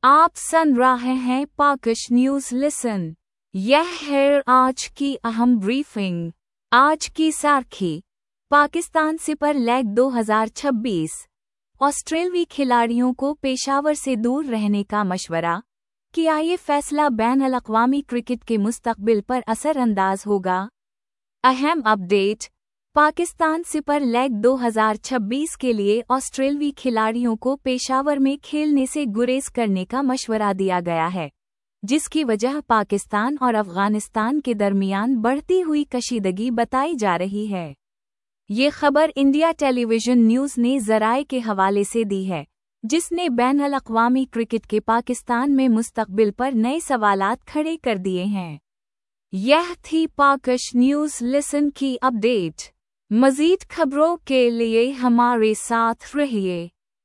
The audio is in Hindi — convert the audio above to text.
आप सुन रहे हैं पाकिश न्यूज लिसन। यह है आज की अहम ब्रीफिंग। आज की सार्खी। Pakistan super league 2026। ऑस्ट्रेलियाई खिलाड़ियों को पेशावर से दूर रहने का मशवरा। क्या ये फैसला बैन-अल-अक़वामी क्रिकेट के मुस्तक़बिल पर असरअंदाज होगा? अहम अपडेट। पाकिस्तान सुपर लीग 2026 के लिए ऑस्ट्रेलियाई खिलाड़ियों को पेशावर में खेलने से गुरेज करने का मशवरा दिया गया है, जिसकी वजह पाकिस्तान और अफगानिस्तान के दरमियान बढ़ती हुई कशीदगी बताई जा रही है। ये खबर इंडिया टेलीविजन न्यूज़ ने ज़राए के हवाले से दी है, जिसने बैन-अल-अक़वामी क्रिकेट के पाकिस्तान में मुस्तक़बिल पर नए सवालात खड़े कर दिए हैं। यह थी पाकिश न्यूज़ लिसन की अपडेट। मज़ीद खबरों के लिए हमारे साथ रहिए।